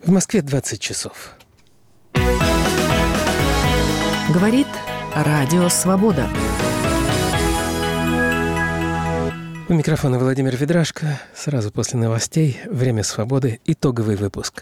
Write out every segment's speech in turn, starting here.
В Москве 20 часов. Говорит Радио Свобода. У микрофона Владимир Ведрашко. Сразу после новостей «Время свободы» итоговый выпуск.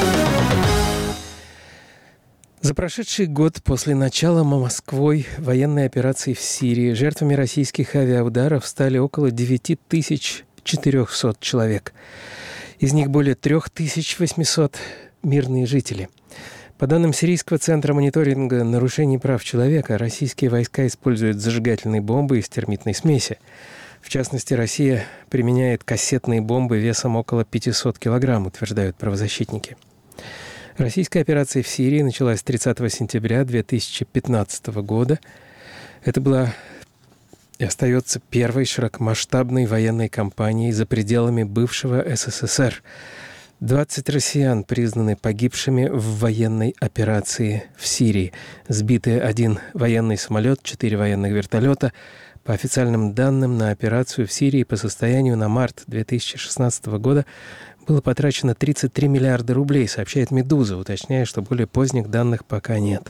За прошедший год после начала Москвой военной операции в Сирии жертвами российских авиаударов стали около 9400 человек. Из них более 3800 мирные жители. По данным Сирийского центра мониторинга нарушений прав человека, российские войска используют зажигательные бомбы из термитной смеси. В частности, Россия применяет кассетные бомбы весом около 500 килограмм, утверждают правозащитники. Российская операция в Сирии началась 30 сентября 2015 года. Это была и остается первой широкомасштабной военной кампанией за пределами бывшего СССР. 20 россиян признаны погибшими в военной операции в Сирии. Сбиты 1 военный самолет, 4 военных вертолета. По официальным данным, на операцию в Сирии по состоянию на март 2016 года было потрачено 33 миллиарда рублей, сообщает «Медуза», уточняя, что более поздних данных пока нет.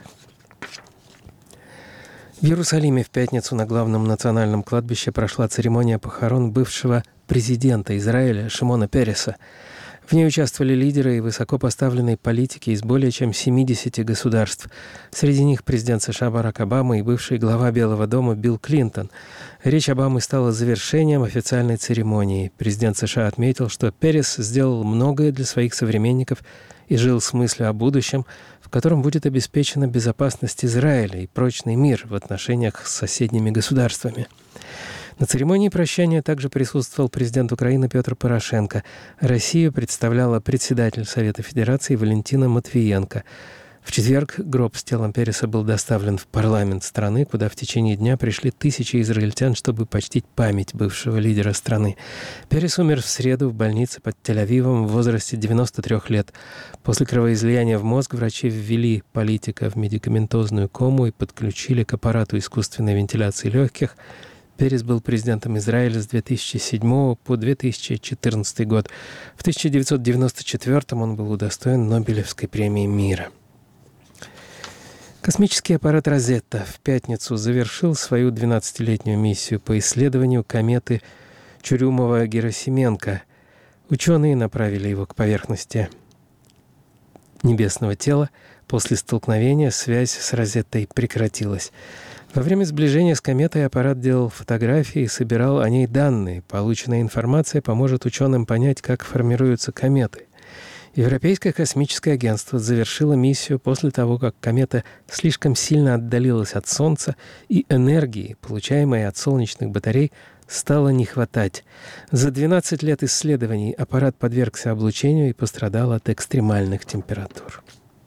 В Иерусалиме в пятницу на главном национальном кладбище прошла церемония похорон бывшего президента Израиля Шимона Переса. В ней участвовали лидеры и высокопоставленные политики из более чем 70 государств. Среди них президент США Барак Обама и бывший глава Белого дома Билл Клинтон. Речь Обамы стала завершением официальной церемонии. Президент США отметил, что Перес сделал многое для своих современников и жил с мыслью о будущем, в котором будет обеспечена безопасность Израиля и прочный мир в отношениях с соседними государствами. На церемонии прощания также присутствовал президент Украины Петр Порошенко. Россию представляла председатель Совета Федерации Валентина Матвиенко. В четверг гроб с телом Переса был доставлен в парламент страны, куда в течение дня пришли тысячи израильтян, чтобы почтить память бывшего лидера страны. Перес умер в среду в больнице под Тель-Авивом в возрасте 93 лет. После кровоизлияния в мозг врачи ввели политика в медикаментозную кому и подключили к аппарату искусственной вентиляции легких. Перес был президентом Израиля с 2007 по 2014 год. В 1994 он был удостоен Нобелевской премии мира. Космический аппарат «Розетта» в пятницу завершил свою 12-летнюю миссию по исследованию кометы Чурюмова-Герасименко. Ученые направили его к поверхности небесного тела. После столкновения связь с «Розеттой» прекратилась. Во время сближения с кометой аппарат делал фотографии и собирал о ней данные. Полученная информация поможет ученым понять, как формируются кометы. Европейское космическое агентство завершило миссию после того, как комета слишком сильно отдалилась от Солнца, и энергии, получаемой от солнечных батарей, стало не хватать. За 12 лет исследований аппарат подвергся облучению и пострадал от экстремальных температур.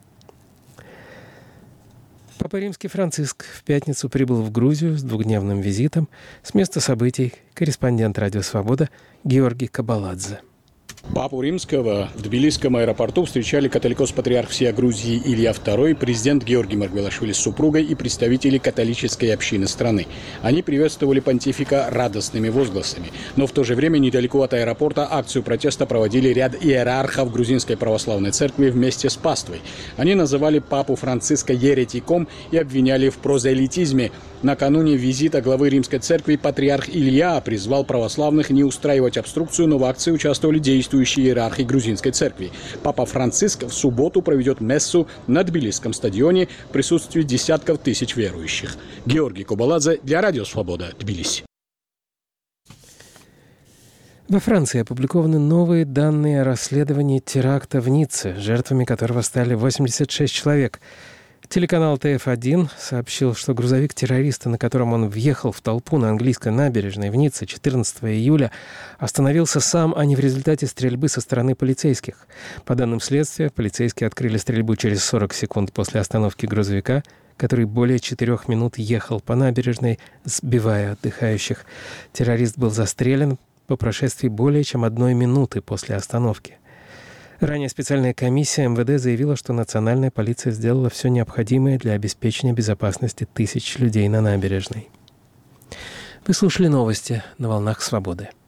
Папа Римский Франциск в пятницу прибыл в Грузию с двухдневным визитом. С места событий корреспондент «Радио Свобода» Георгий Кабаладзе. Папу Римского в Тбилисском аэропорту встречали католикос-патриарх всея Грузии Илья II, президент Георгий Маргвелашвили с супругой и представители католической общины страны. Они приветствовали понтифика радостными возгласами. Но в то же время недалеко от аэропорта акцию протеста проводили ряд иерархов Грузинской православной церкви вместе с паствой. Они называли папу Франциска еретиком и обвиняли в прозелитизме. Накануне визита главы Римской церкви патриарх Илья призвал православных не устраивать обструкцию, но в акции участвовали действующие иерархи грузинской церкви. Папа Франциск в субботу проведет мессу на Тбилисском стадионе в присутствии десятков тысяч верующих. Георгий Кабаладзе для Радио Свобода, Тбилиси. Во Франции опубликованы новые данные о расследовании теракта в Ницце, жертвами которого стали 86 человек. Телеканал ТФ1 сообщил, что грузовик террориста, на котором он въехал в толпу на английской набережной в Ницце 14 июля, остановился сам, а не в результате стрельбы со стороны полицейских. По данным следствия, полицейские открыли стрельбу через 40 секунд после остановки грузовика, который более 4 минут ехал по набережной, сбивая отдыхающих. Террорист был застрелен по прошествии более чем 1 минуты после остановки. Ранее специальная комиссия МВД заявила, что национальная полиция сделала все необходимое для обеспечения безопасности тысяч людей на набережной. Вы слушали новости на «Волнах Свободы».